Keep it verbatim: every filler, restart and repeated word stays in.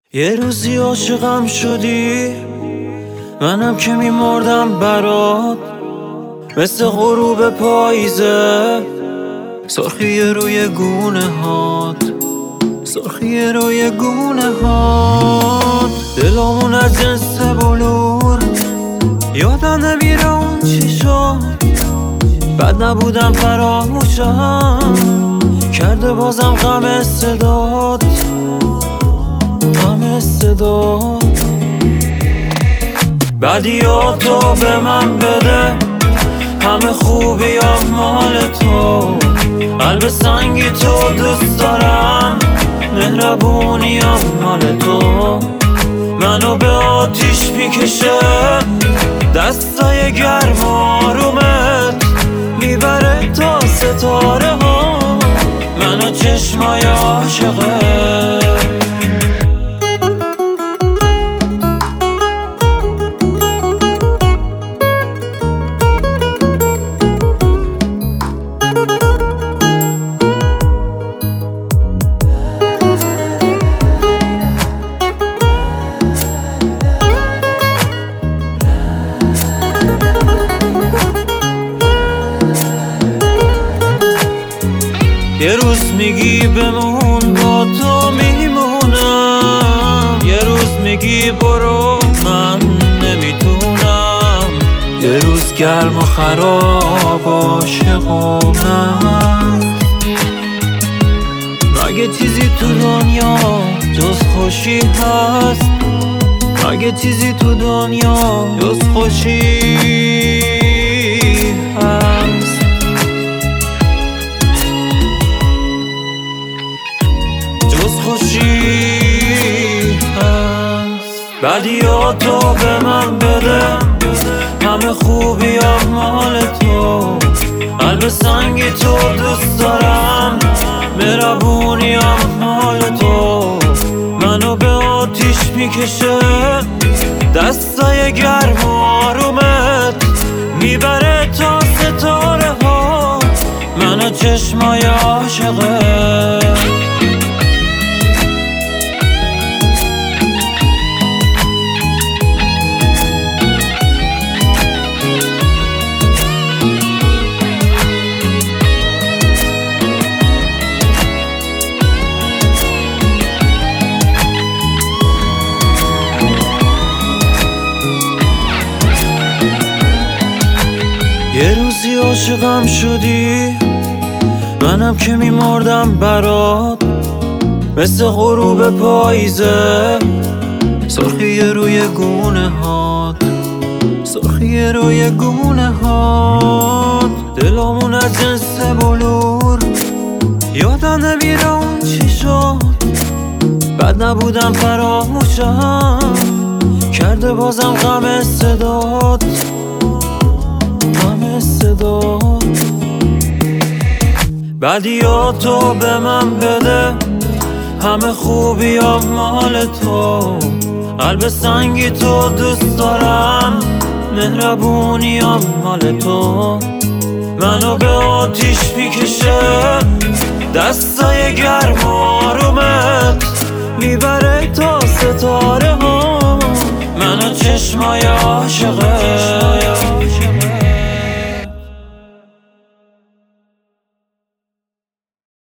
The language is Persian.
یه روزی عاشقم شدی، منم که میمردم برات، مثل غروب پاییزه، سرخی روی گونه هات، سرخی روی گونه هات. دلمون از جنس بلور، یادم نمیره اون چی شد. بد نبودم فراموشم کرده، بازم غم صدات، غم صدات. بدیاتو به من بده، همه خوبیام مال تو. قلب سنگی تو دوست دارم، مهربونیام مال تو. منو به آتیش میکشه دستای گرم و آرومت، میبره تا ستاره ها منو چشمای عاشقه. یه روز میگی بمون با تو میمونم، یه روز میگی برو من نمیتونم. یه روز گرم و خراب عاشقانم. مگه چیزی تو دنیا جز خوشی هست؟ مگه چیزی تو دنیا جز خوشی هست؟ خوشی هست. بدیاتو به من بده، همه خوبیام مال تو. قلب سنگی تو دوست دارم، مهربونیام مال تو. منو به آتیش میکشه دستای گرم و آرومت، میبره تا ستاره ها منو چشمای عاشقه. یه روزی عاشقم شدی، منم که میمردم برات، مثل غروب پاییزه، سرخی روی گونه هات، سرخی روی گونه هات. دلمون از جنس بلور، یادم نمیره اون چی شد. بد نبودم فراموشم کرده، بازم غم صدات، غم صدات. بدیاتو به من بده، همه خوبیام مال تو. قلب سنگی تو دوست دارم، مهربونیام مال تو. منو به آتیش میکشه دستای گرم و آرومت، میبره تا ستاره ها منو چشمای عاشقه.